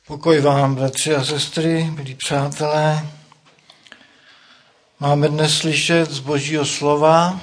Pokoj vám, bratři a sestry, milí přátelé. Máme dnes slyšet z Božího slova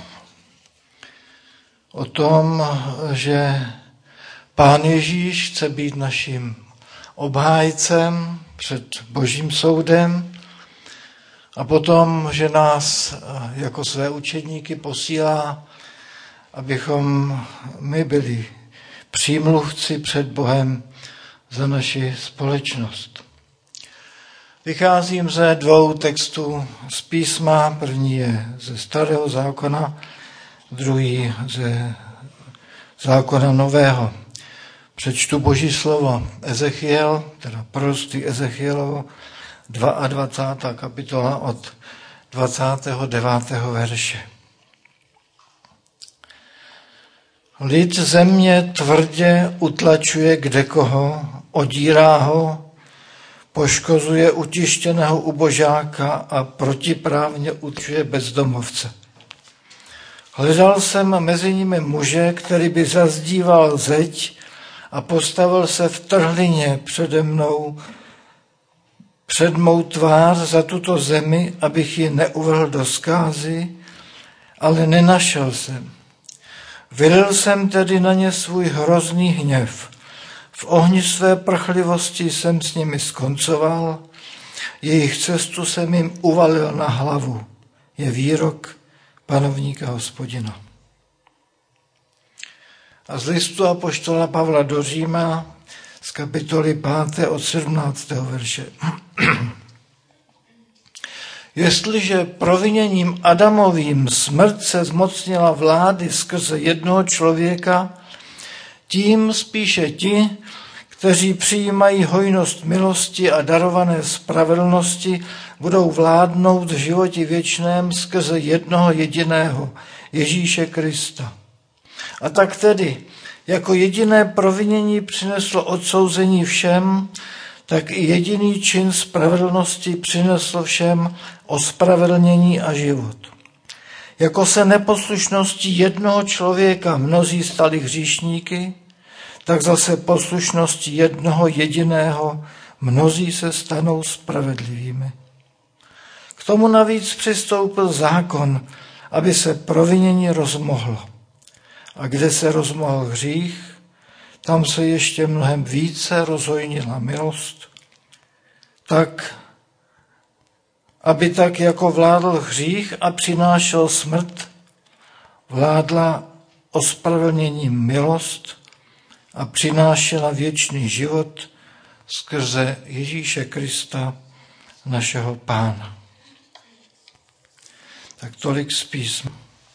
o tom, že Pán Ježíš chce být naším obhájcem před Božím soudem a potom, že nás jako své učedníky posílá, abychom my byli přímluvci před Bohem za naši společnost. Vycházím ze dvou textů z písma. První je ze Starého zákona, druhý ze zákona Nového. Přečtu Boží slovo Ezechiel, teda proroctví Ezechielovo, 22. kapitola od 29. verše. Lid země tvrdě utlačuje kdekoho, odírá ho, poškozuje utištěného ubožáka a protiprávně utlačuje bezdomovce. Hledal jsem mezi nimi muže, který by zazdíval zeď a postavil se v trhlině přede mnou, před mou tvář za tuto zemi, abych ji neuvrhl do zkázy, ale nenašel jsem. Vylil jsem tedy na ně svůj hrozný hněv. V ohni své prchlivosti jsem s nimi skoncoval, jejich cestu jsem jim uvalil na hlavu. Je výrok panovníka Hospodina. A z listu apoštola Pavla do Říma z kapitoly 5. od 17. verše. Jestliže proviněním Adamovým smrt se zmocnila vlády skrze jednoho člověka, tím spíše ti, kteří přijímají hojnost milosti a darované spravedlnosti, budou vládnout v životě věčném skrze jednoho jediného, Ježíše Krista. A tak tedy, jako jediné provinění přineslo odsouzení všem, tak i jediný čin spravedlnosti přinesl všem ospravedlnění a život. Jako se neposlušností jednoho člověka mnozí stali hříšníky, tak zase poslušností jednoho jediného mnozí se stanou spravedlivými. K tomu navíc přistoupil zákon, aby se provinění rozmohlo. A kde se rozmohl hřích, tam se ještě mnohem více rozhojnila milost, tak, aby tak, jako vládl hřích a přinášel smrt, vládla ospravedlněním milost a přinášela věčný život skrze Ježíše Krista, našeho Pána. Tak tolik z písma.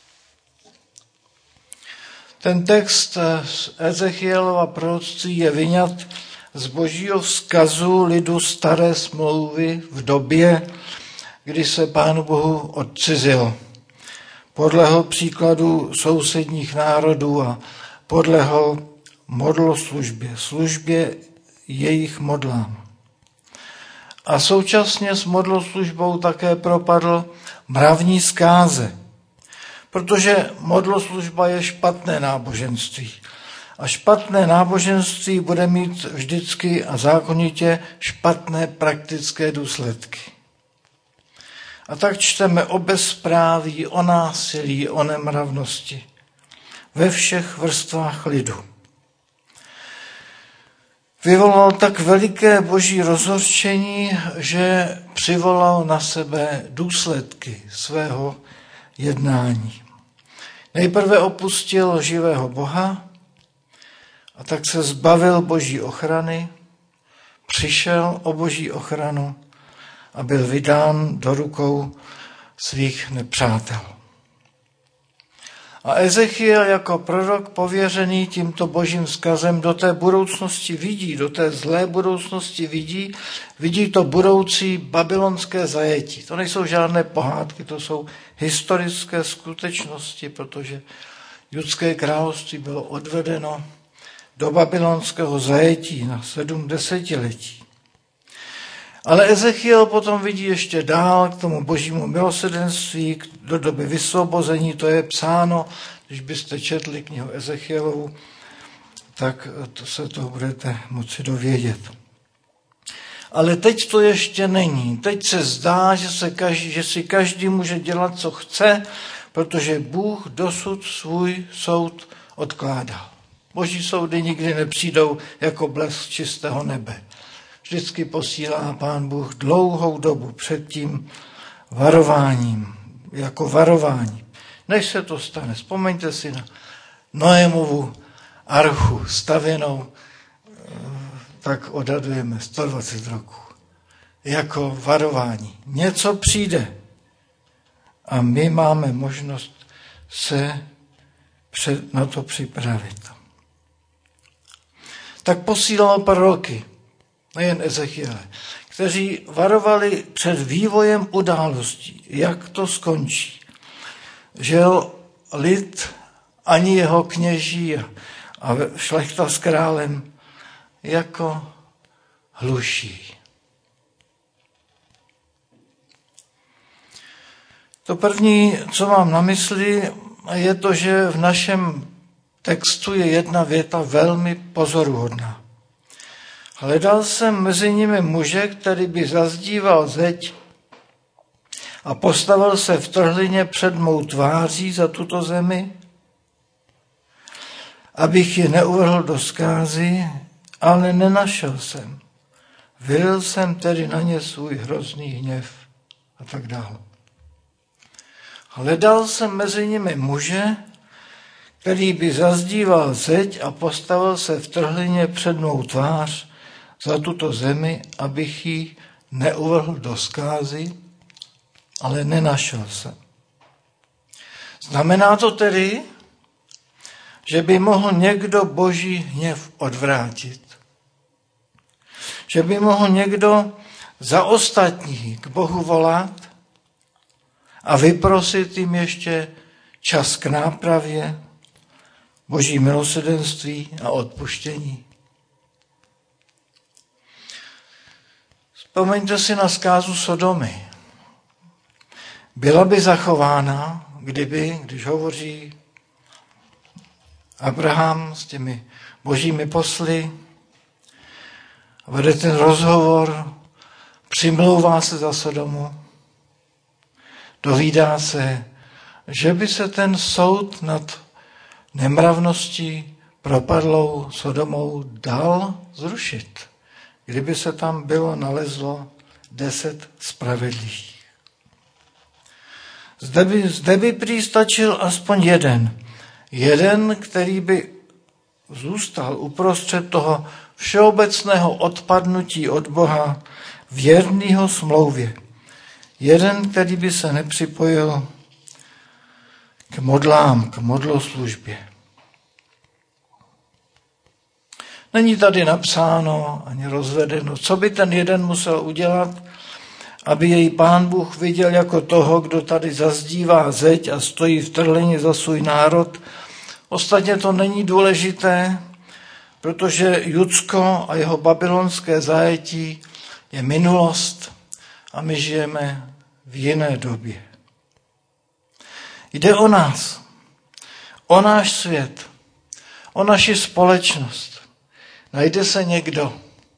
Ten text z Ezechielova proroctví je vyňat z Božího vzkazu lidu staré smlouvy v době, kdy se Pánu Bohu odcizil. Podlehl příkladu sousedních národů a podlehl službě jejich modlám. A současně s modloslužbou také propadl mravní zkáze, protože modloslužba je špatné náboženství. A špatné náboženství bude mít vždycky a zákonitě špatné praktické důsledky. A tak čteme o bezpráví, o násilí, o nemravnosti ve všech vrstvách lidu. Vyvolal tak veliké boží rozhořčení, že přivolal na sebe důsledky svého jednání. Nejprve opustil živého Boha a tak se zbavil boží ochrany, přišel o boží ochranu a byl vydán do rukou svých nepřátel. A Ezechiel jako prorok pověřený tímto božím vzkazem do té budoucnosti vidí, do té zlé budoucnosti vidí to budoucí babylonské zajetí. To nejsou žádné pohádky, to jsou historické skutečnosti, protože judské království bylo odvedeno do babylonského zajetí na 7 desetiletí. Ale Ezechiel potom vidí ještě dál k tomu božímu milosrdenství, do doby vysvobození, to je psáno, když byste četli knihu Ezechielovu, tak se to budete moci dovědět. Ale teď to ještě není. Teď se zdá, že si každý může dělat, co chce, protože Bůh dosud svůj soud odkládal. Boží soudy nikdy nepřijdou jako blesk čistého nebe. Vždycky posílá Pán Bůh dlouhou dobu před tím varováním, jako varování. Než se to stane, vzpomeňte si na Noémovu archu stavěnou, tak odhadujeme 120 roků. Jako varování. Něco přijde. A my máme možnost se na to připravit. Tak posílal proroky, nejen Ezechiele, kteří varovali před vývojem událostí, jak to skončí. Že lid ani jeho kněží a šlechta s králem jako hluší. To první, co mám na mysli, je to, že v našem textu je jedna věta velmi pozoruhodná. Hledal jsem mezi nimi muže, který by zazdíval zeď a postavil se v trhlině před mou tváří za tuto zemi, abych ji neuvrhl do zkázy, ale nenašel jsem. Vylil jsem tedy na ně svůj hrozný hněv a tak dále. Hledal jsem mezi nimi muže, který by zazdíval zeď a postavil se v trhlině před mou tvář za tuto zemi, abych ji neuvrhl do zkázy, ale nenašel jsem. Znamená to tedy, že by mohl někdo Boží hněv odvrátit. Že by mohl někdo za ostatní k Bohu volat a vyprosit jim ještě čas k nápravě, Boží milosrdenství a odpuštění. Vzpomeňte si na zkázu Sodomy. Byla by zachována, když hovoří Abraham s těmi božími posly, vede ten rozhovor, přimlouvá se za Sodomu, dovídá se, že by se ten soud nad nemravností propadlou Sodomou dal zrušit, kdyby se tam nalezlo 10 spravedlivých. Zde by prý stačil aspoň jeden, který by zůstal uprostřed toho všeobecného odpadnutí od Boha, věrnýho smlouvě. Jeden, který by se nepřipojil k modlám, k modloslužbě. Není tady napsáno ani rozvedeno, co by ten jeden musel udělat, aby jej Pán Bůh viděl jako toho, kdo tady zazdívá zeď a stojí v trhlině za svůj národ. Ostatně to není důležité, protože Judsko a jeho babylonské zajetí je minulost a my žijeme v jiné době. Jde o nás, o náš svět, o naši společnost. Najde se někdo.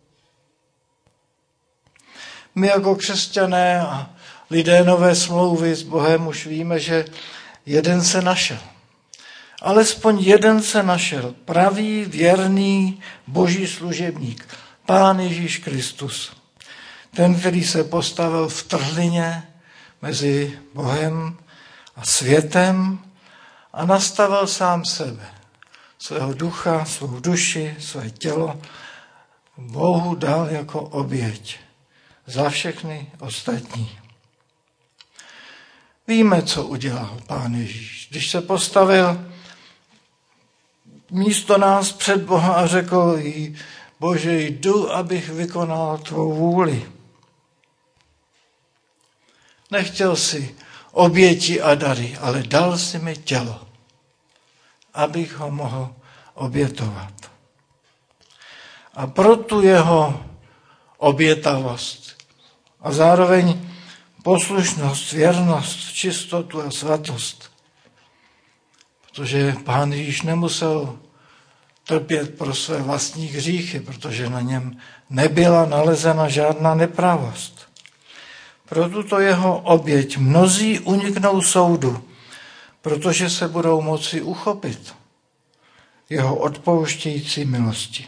My jako křesťané a lidé nové smlouvy s Bohem už víme, že jeden se našel. Alespoň jeden se našel. Pravý, věrný, boží služebník. Pán Ježíš Kristus. Ten, který se postavil v trhlině mezi Bohem a světem a nastavil sám sebe. Svého ducha, svou duši, své tělo Bohu dal jako oběť za všechny ostatní. Víme, co udělal Pán Ježíš. Když se postavil místo nás před Boha a řekl jí, Bože, jdu, abych vykonal tvou vůli. Nechtěl si oběti a dary, ale dal si mi tělo, abych ho mohl obětovat. A pro tu jeho obětavost a zároveň poslušnost, věrnost, čistotu a svatost, protože Pán Ježíš nemusel trpět pro své vlastní hříchy, protože na něm nebyla nalezena žádná nepravost. Pro tuto jeho oběť mnozí uniknou soudu, protože se budou moci uchopit jeho odpouštějící milosti.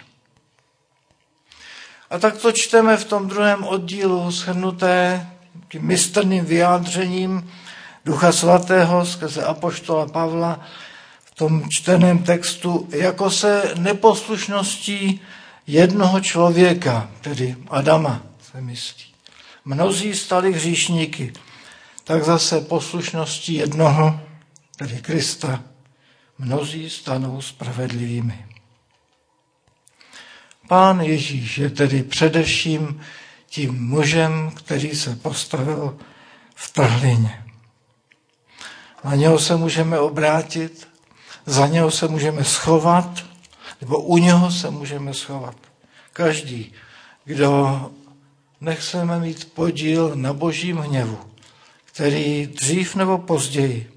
A tak to čteme v tom druhém oddílu shrnuté tím mistrným vyjádřením Ducha Svatého skrze apoštola Pavla v tom čteném textu, jako se neposlušností jednoho člověka, tedy Adama, se myslí. Mnozí stali hříšníky, tak zase poslušností jednoho, tedy Krista, mnozí stanou spravedlivými. Pán Ježíš je tedy především tím mužem, který se postavil v trhlině. Na něho se můžeme obrátit, za něho se můžeme schovat, nebo u něho se můžeme schovat. Každý, kdo nechceme mít podíl na božím hněvu, který dřív nebo později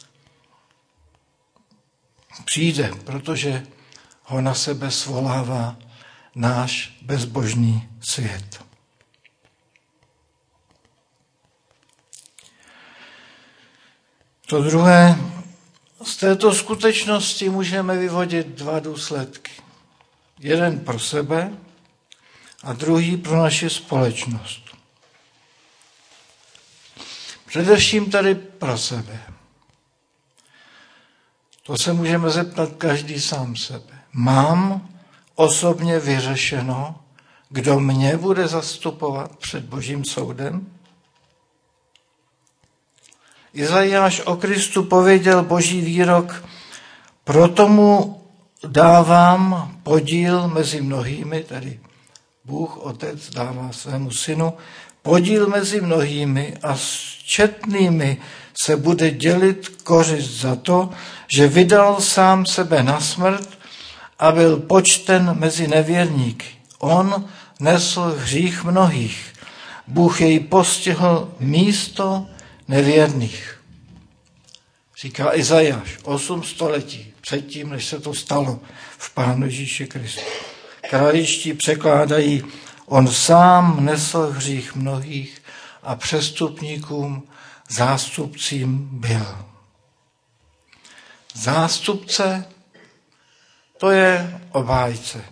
přijde, protože ho na sebe svolává náš bezbožný svět. To druhé, z této skutečnosti můžeme vyvodit dva důsledky. Jeden pro sebe a druhý pro naši společnost. Především tady pro sebe. To se můžeme zeptat každý sám sebe. Mám osobně vyřešeno, kdo mě bude zastupovat před Božím soudem? Izajáš o Kristu pověděl Boží výrok, proto mu dávám podíl mezi mnohými, tedy Bůh Otec dává svému synu, podíl mezi mnohými a s četnými se bude dělit kořist za to, že vydal sám sebe na smrt a byl počten mezi nevěrníky. On nesl hřích mnohých. Bůh jej postihl místo nevěrných. Říká Izajáš 8 století předtím, než se to stalo v Pánu Ježíši Kristu. Králíčtí překládají, on sám nesl hřích mnohých a přestupníkům zástupcím byl. Zástupce, to je obhájce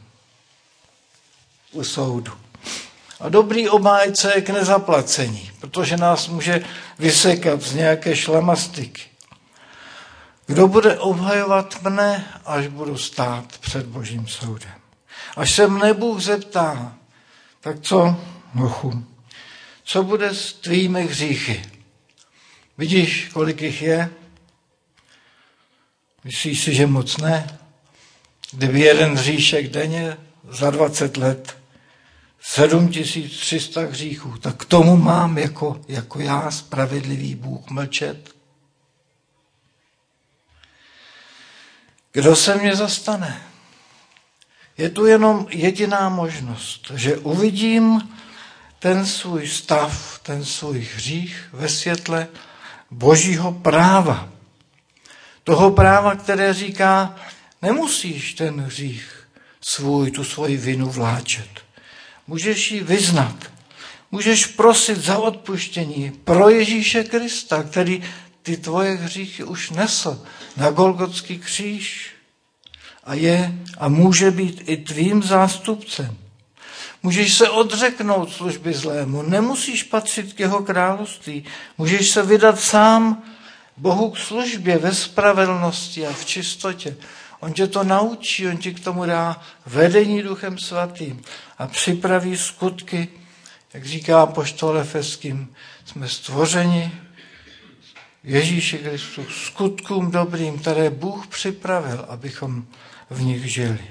u soudu. A dobrý obhájce je k nezaplacení, protože nás může vysekat z nějaké šlamastiky. Kdo bude obhajovat mne, až budu stát před Božím soudem? Až se mne Bůh zeptá, tak co, Bohu, co bude s tvými hříchy? Vidíš, kolik jich je? Myslíš si, že moc ne? Kdyby jeden hříšek denně za 20 let 7300 hříchů, tak k tomu mám jako já, spravedlivý Bůh, mlčet? Kdo se mě zastane? Je tu jenom jediná možnost, že uvidím ten svůj stav, ten svůj hřích ve světle Božího práva. Toho práva, které říká, nemusíš ten hřích tu svoji vinu vláčet. Můžeš ji vyznat. Můžeš prosit za odpuštění pro Ježíše Krista, který ty tvoje hříchy už nesl na Golgotský kříž a může být i tvým zástupcem. Můžeš se odřeknout služby zlému, nemusíš patřit k jeho království. Můžeš se vydat sám Bohu k službě ve spravedlnosti a v čistotě. On tě to naučí, on ti k tomu dá vedení Duchem Svatým a připraví skutky, jak říká apoštol Efeským, jsme stvořeni Ježíši Kristu skutkům dobrým, které Bůh připravil, abychom v nich žili.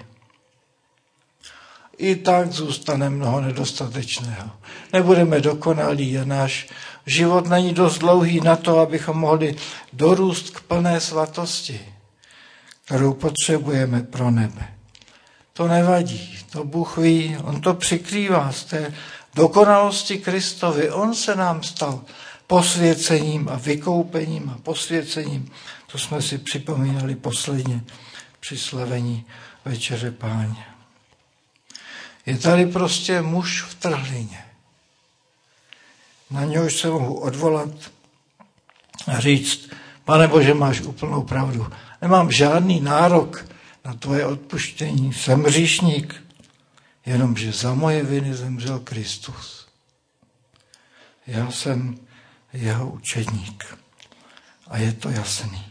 I tak zůstane mnoho nedostatečného. Nebudeme dokonalí a náš život není dost dlouhý na to, abychom mohli dorůst k plné svatosti, kterou potřebujeme pro nebe. To nevadí, to Bůh ví, on to přikrývá z té dokonalosti Kristovi. On se nám stal posvěcením a vykoupením a posvěcením. To jsme si připomínali posledně při slavení večeře Páně. Je tady prostě muž v trhlině. Na něhož se mohu odvolat a říct, Pane Bože, máš úplnou pravdu. Nemám žádný nárok na tvoje odpuštění. Jsem hříšník, jenomže za moje viny zemřel Kristus. Já jsem jeho učedník. A je to jasný.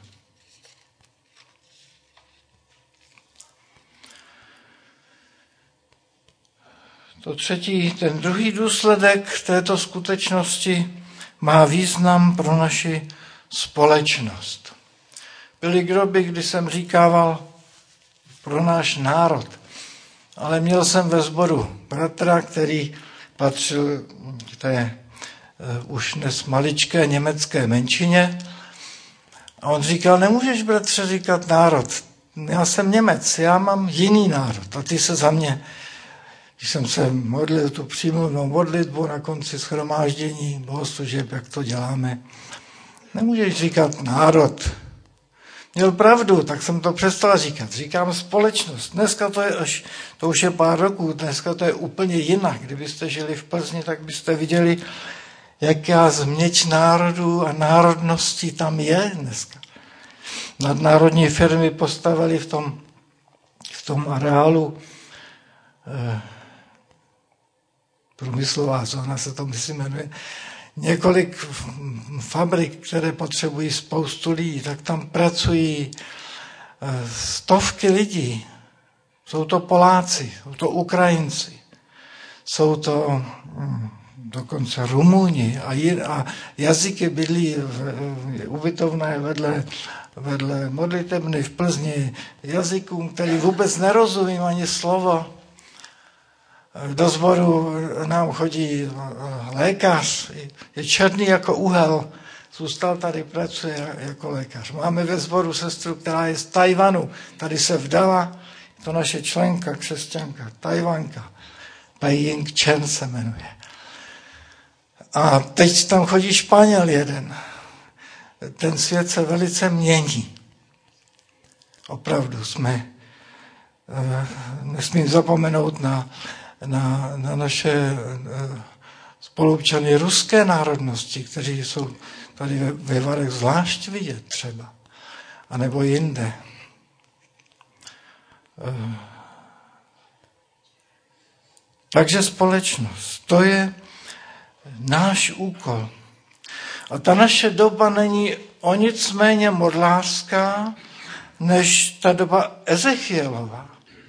To třetí, ten druhý důsledek této skutečnosti má význam pro naši společnost. Byly groby, kdy jsem říkával pro náš národ, ale měl jsem ve sboru bratra, který patřil k té už dnes maličké německé menšině a on říkal, nemůžeš, bratře, říkat národ, já jsem Němec, já mám jiný národ a ty se za mě. Když jsem se modlil tu přímluvnou modlitbu na konci shromáždění, bohoslužeb, jak to děláme, nemůžeš říkat národ. Měl pravdu, tak jsem to přestal říkat. Říkám společnost. Dneska to už je pár roků, dneska to je úplně jinak. Kdybyste žili v Plzni, tak byste viděli, jaká změť národů a národností tam je dneska. Nadnárodní firmy postavili v tom areálu průmyslová zóna se to myslím jmenuje, několik fabrik, které potřebují spoustu lidí, tak tam pracují stovky lidí. Jsou to Poláci, jsou to Ukrajinci, jsou to dokonce Rumuni a jazyky bydlí ubytovné vedle modlitebny v Plzni jazykům, který vůbec nerozumím ani slovo. Do sboru nám chodí lékař, je černý jako uhel, zůstal tady, pracuje jako lékař. Máme ve sboru sestru, která je z Tajvanu, tady se vdala, to naše členka, křesťanka, Tajvanka, Pei Ying Chen se jmenuje. A teď tam chodí Španěl jeden. Ten svět se velice mění. Opravdu nesmím zapomenout na naše spoluobčany ruské národnosti, kteří jsou tady ve Varech zvlášť vidět třeba, anebo jinde. Takže společnost, to je náš úkol. A ta naše doba není o nic méně modlářská, než ta doba Ezechielová.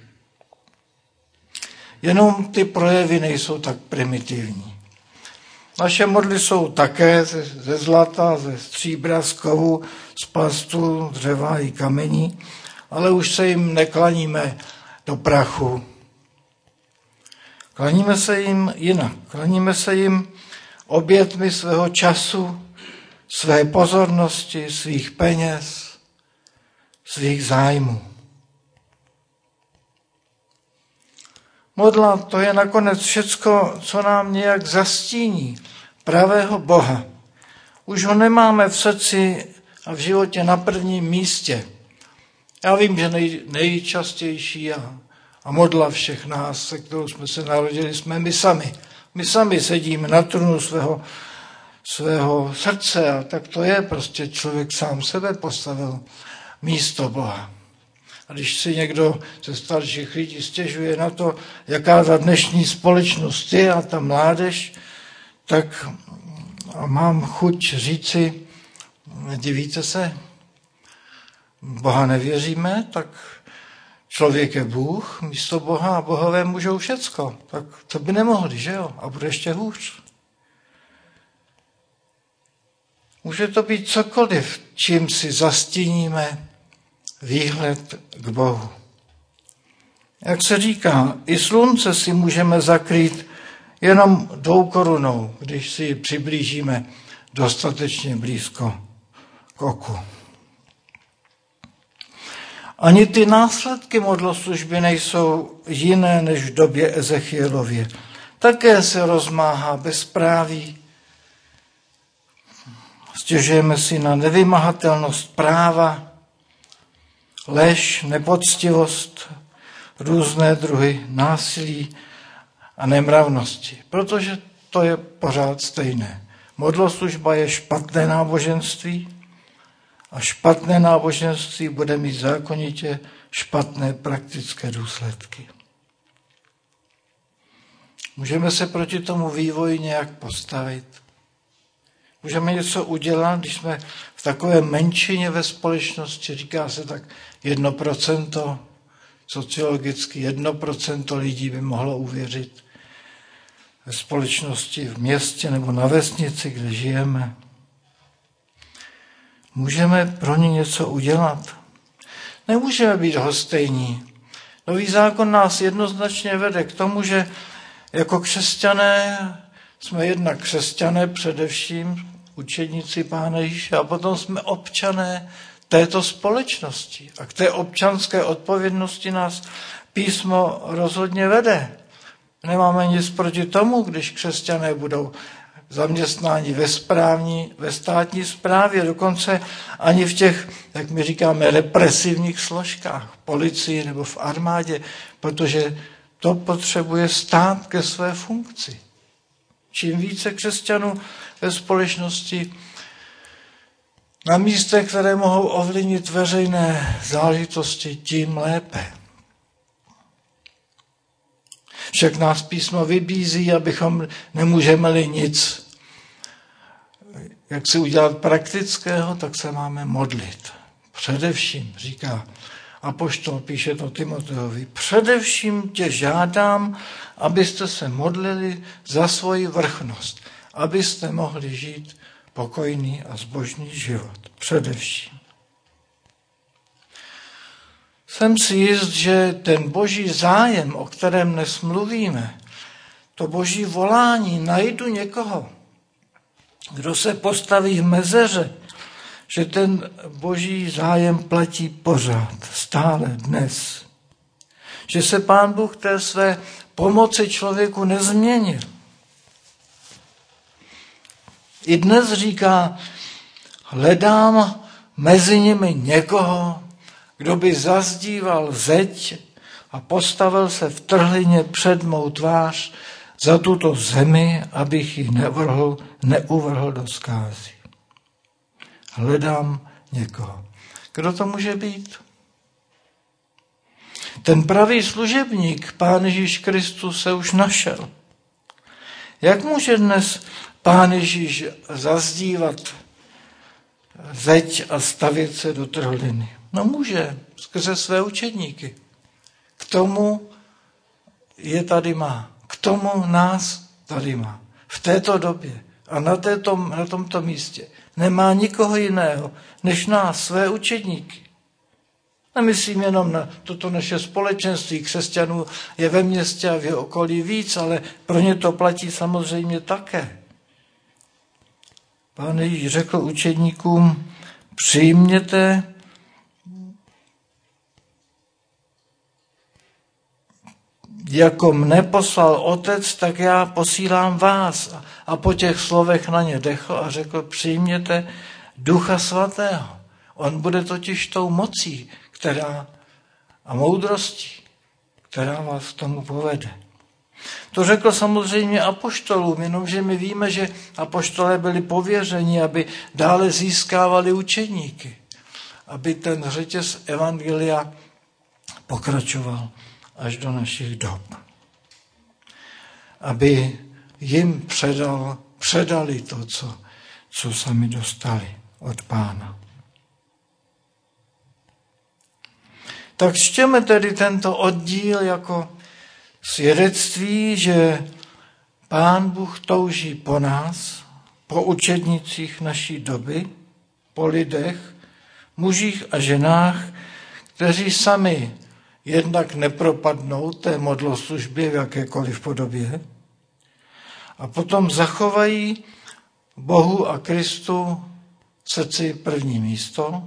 Jenom ty projevy nejsou tak primitivní. Naše modly jsou také ze zlata, ze stříbra, z kovu, z plastu, dřeva i kamení, ale už se jim neklaníme do prachu. Klaníme se jim jinak. Klaníme se jim obětmi svého času, své pozornosti, svých peněz, svých zájmů. Modla, to je nakonec všecko, co nám nějak zastíní pravého Boha. Už ho nemáme v srdci a v životě na prvním místě. Já vím, že nejčastější a modla všech nás, se kterou jsme se narodili, jsme my sami. My sami sedíme na trůnu svého srdce a tak to je. Prostě člověk sám sebe postavil místo Boha. A když si někdo ze starších lidí stěžuje na to, jaká ta dnešní společnost je a ta mládež, tak mám chuť říci, divíte se, Boha nevěříme, tak člověk je Bůh, místo Boha a bohové můžou všecko. Tak to by nemohli, že jo? A bude ještě hůř. Může to být cokoliv, čím si zastíníme výhled k Bohu. Jak se říká, i slunce si můžeme zakrýt jenom 2 korunou, když si ji přiblížíme dostatečně blízko k oku. Ani ty následky modloslužby nejsou jiné než v době Ezechielově. Také se rozmáhá bezpráví. Stěžujeme si na nevymahatelnost práva, lež, nepoctivost, různé druhy násilí a nemravnosti, protože to je pořád stejné. Modloslužba je špatné náboženství a špatné náboženství bude mít zákonitě špatné praktické důsledky. Můžeme se proti tomu vývoji nějak postavit. Můžeme něco udělat, když jsme v takové menšině ve společnosti, říká se tak 1%, sociologicky 1% lidí by mohlo uvěřit ve společnosti, v městě nebo na vesnici, kde žijeme. Můžeme pro ně něco udělat. Nemůžeme být lhostejní. Nový zákon nás jednoznačně vede k tomu, že jako křesťané jsme jednak křesťané především, učedníci Pána Ježíše, a potom jsme občané této společnosti. A k té občanské odpovědnosti nás písmo rozhodně vede. Nemáme nic proti tomu, když křesťané budou zaměstnáni ve státní správě, dokonce ani v těch, jak my říkáme, represivních složkách, v policii nebo v armádě, protože to potřebuje stát ke své funkci. Čím více křesťanů ve společnosti na místech, které mohou ovlivnit veřejné záležitosti, tím lépe. Však nás písmo vybízí, abychom nemůžeme-li nic, jak si udělat praktického, tak se máme modlit. Především, říká apoštol, píše to Timoteovi, především tě žádám, abyste se modlili za svoji vrchnost, abyste mohli žít pokojný a zbožný život. Především. Jsem si jist, že ten boží zájem, o kterém dnes mluvíme, to boží volání, najdu někoho, kdo se postaví v mezeře, že ten boží zájem platí pořád, stále dnes. Že se Pán Bůh té své pomoci člověku nezměnil. I dnes říká, hledám mezi nimi někoho, kdo by zazdíval zeď a postavil se v trhlině před mou tvář za tuto zemi, abych ji neuvrhl do zkázy. Hledám někoho. Kdo to může být? Ten pravý služebník, Pán Ježíš Kristus, se už našel. Jak může dnes Pán Ježíš zazdívat zeď a stavět se do trhliny? No může, skrze své učedníky. K tomu je tady má. K tomu nás tady má. V této době a na tomto místě nemá nikoho jiného, než nás, své učedníky. Nemyslím jenom na toto naše společenství křesťanů je ve městě a v jeho okolí víc, ale pro ně to platí samozřejmě také. Pán Ježíš řekl učedníkům, přijměte jako mne poslal Otec, tak já posílám vás. A po těch slovech na ně dechl a řekl, přijměte Ducha Svatého. On bude totiž tou mocí, a moudrostí, která vás k tomu povede. To řekl samozřejmě apoštolům, jenomže my víme, že apoštolé byli pověřeni, aby dále získávali učedníky, aby ten řetěz evangelia pokračoval až do našich dob. Aby jim předali to, co sami dostali od Pána. Tak čtěme tedy tento oddíl jako svědectví, že Pán Bůh touží po nás, po učednicích naší doby, po lidech, mužích a ženách, kteří sami jednak nepropadnou té modloslužbě v jakékoliv podobě a potom zachovají Bohu a Kristu srdci první místo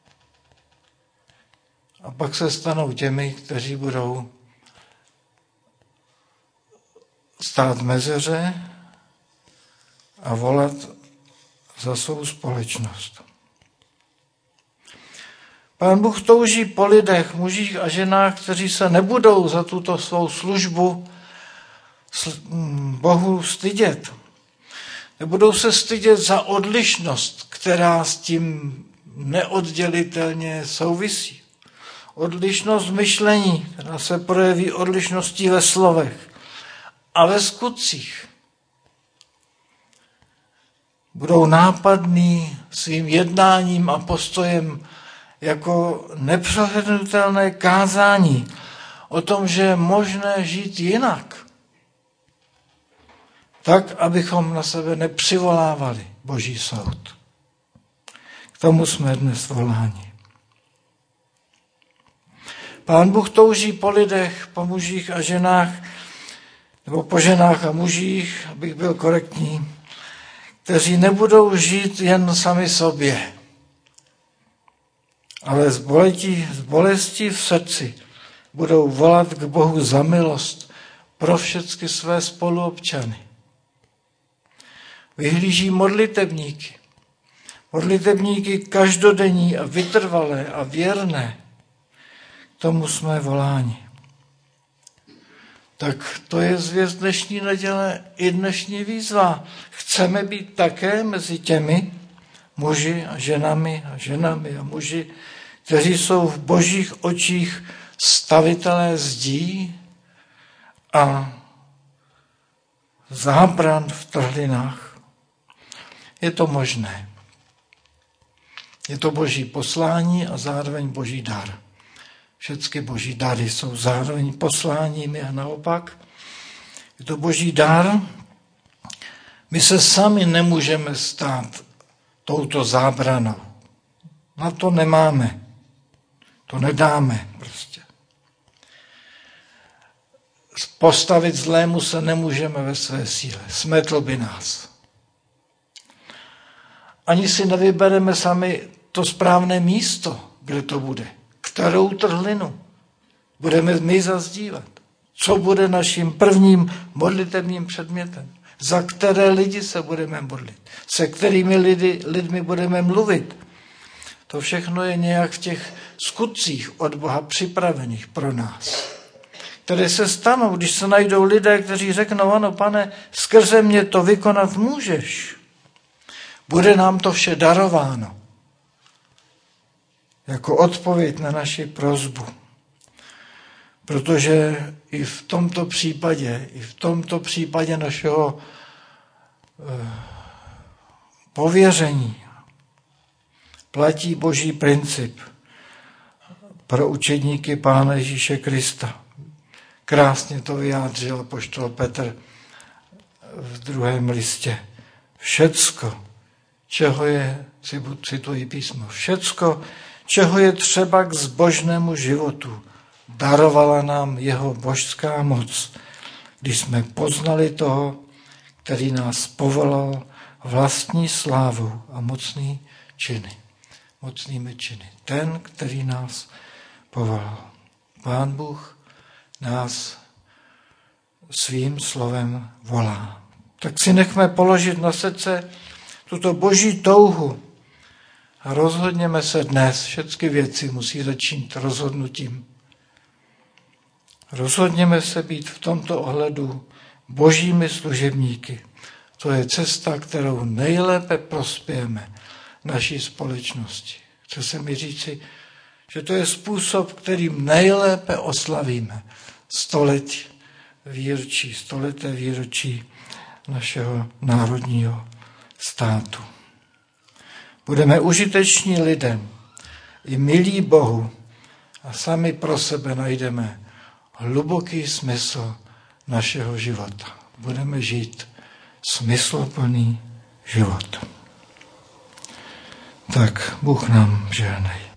a pak se stanou těmi, kteří budou stát v mezeře a volat za svou společnost. Pán Bůh touží po lidech, mužích a ženách, kteří se nebudou za tuto svou službu Bohu stydět. Nebudou se stydět za odlišnost, která s tím neoddělitelně souvisí. Odlišnost myšlení, která se projeví odlišností ve slovech a ve skutcích. Budou nápadní svým jednáním a postojem jako nepřehlédnutelné kázání o tom, že je možné žít jinak. Tak, abychom na sebe nepřivolávali Boží soud. K tomu jsme dnes voláni. Pán Bůh touží po lidech, po mužích a ženách, nebo po ženách a mužích, abych byl korektní, kteří nebudou žít jen sami sobě, ale z bolestí v srdci budou volat k Bohu za milost pro všechny své spoluobčany. Vyhlíží modlitebníky každodenní a vytrvalé a věrné. K tomu jsme voláni. Tak to je zvěst dnešní neděle i dnešní výzva. Chceme být také mezi těmi muži a ženami a muži, kteří jsou v Božích očích stavitelé zdí a zábran v trhlinách. Je to možné. Je to Boží poslání a zároveň Boží dar. Všechny Boží dary jsou zároveň posláními a naopak. Je to Boží dar. My se sami nemůžeme stát touto zábranou. Na to nemáme. To nedáme prostě. Postavit zlému se nemůžeme ve své síle. Smetl by nás. Ani si nevybereme sami to správné místo, kde to bude. Kterou trhlinu budeme my zazdívat. Co bude naším prvním modlitevním předmětem. Za které lidi se budeme modlit. Se kterými lidmi budeme mluvit. To všechno je nějak v těch skutcích od Boha připravených pro nás. Které se stanou, když se najdou lidé, kteří řeknou, ano, Pane, skrze mě to vykonat můžeš. Bude nám to vše darováno. Jako odpověď na naši prosbu. Protože i v tomto případě našeho pověření platí Boží princip pro učedníky Pána Ježíše Krista. Krásně to vyjádřil apoštol Petr v 2. listě. Všecko, čeho je, cituji písmo, všecko, čeho je třeba k zbožnému životu, darovala nám jeho božská moc, když jsme poznali toho, který nás povolal vlastní slávou a mocnými činy. Ten, který nás povolal. Pán Bůh nás svým slovem volá. Tak si nechme položit na srdce tuto Boží touhu a rozhodněme se dnes. Všechny věci musí začít rozhodnutím. Rozhodněme se být v tomto ohledu Božími služebníky. To je cesta, kterou nejlépe prospějeme naší společnosti. Chce se mi říci, že to je způsob, kterým nejlépe oslavíme stoleté výročí našeho národního státu. Budeme užiteční lidem i milí Bohu a sami pro sebe najdeme hluboký smysl našeho života. Budeme žít smysluplný život. Tak Bůh nám žehnej.